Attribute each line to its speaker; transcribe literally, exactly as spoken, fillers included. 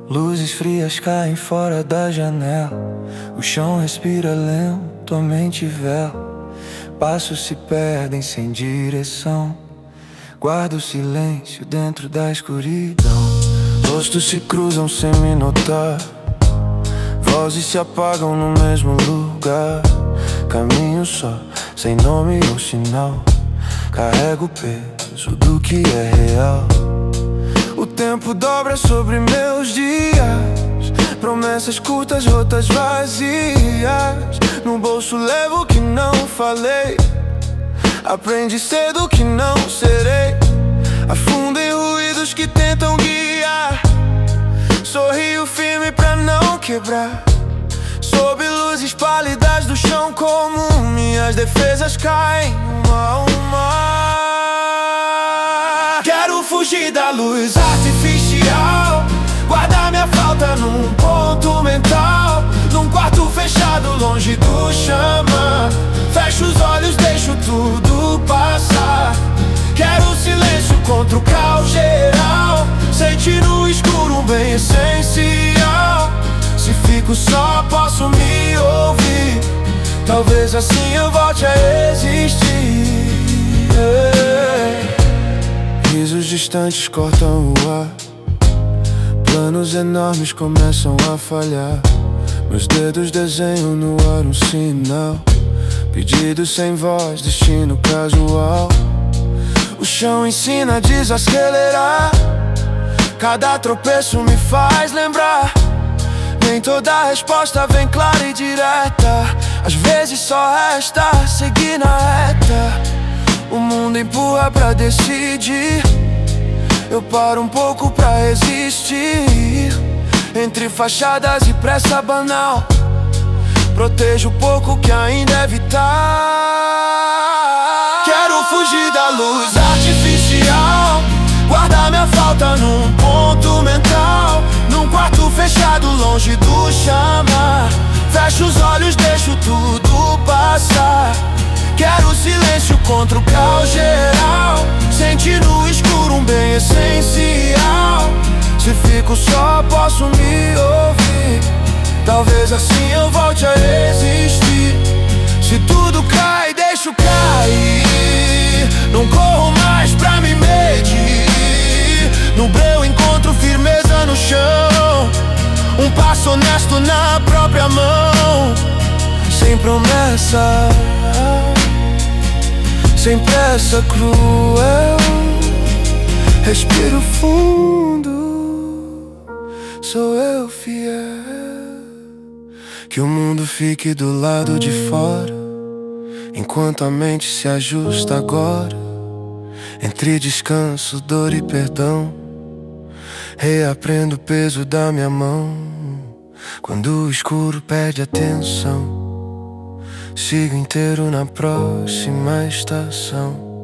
Speaker 1: Luzes frias caem fora da janela. O chão respira lento, a mente vela. Passos se perdem sem direção. Guardo o silêncio dentro da escuridão. Rostos se cruzam sem me notar. Vozes se apagam no mesmo lugar. Caminho só, sem nome ou sinal. Carrego o peso do que é real. O tempo dobra sobre meus dias. Promessas curtas, rotas vazias. No bolso levo o que não falei. Aprendi cedo que não serei. Afundo em ruídos que tentam guiar. Sorrio firme pra não quebrar. Sob luzes pálidas do chão comum, minhas defesas caem uma a uma. Quero fugir da luz artificial. Guardar minha falta num ponto mental. Num quarto fechado, longe do chama. Fecho os olhos, deixo tudo passar. Quero silêncio contra o caos geral. Sentir no escuro um bem essencial. Se fico só, posso me ouvir. Talvez assim eu volte a existir. Risos distantes cortam o ar. Planos enormes começam a falhar. Meus dedos desenham no ar um sinal. Pedido sem voz, destino casual. O chão ensina a desacelerar. Cada tropeço me faz lembrar. Nem toda resposta vem clara e direta. Às vezes só resta seguir na reta. O mundo empurra pra decidir. Eu paro um pouco pra resistir. Entre fachadas e pressa banal, protejo o pouco que ainda é vital. Quero fugir da luz artificial. Guardar minha falta num ponto mental. Num quarto fechado, longe do chama. Fecho os olhos, deixo tudo passar. Quero silêncio contra o caos geral. Sentir no escuro um bem essencial. Se fico só, posso me ouvir. Talvez assim eu volte a existir. Se tudo cai, deixo cair. Não corro mais pra me medir. No breu encontro firmeza no chão. Um passo honesto na própria mão. Sem promessa, sem pressa cruel. Respiro fundo. Sou eu fiel. Que o mundo fique do lado de fora, enquanto a mente se ajusta agora. Entre descanso, dor e perdão, reaprendo o peso da minha mão. Quando o escuro perde atenção, sigo inteiro na próxima estação.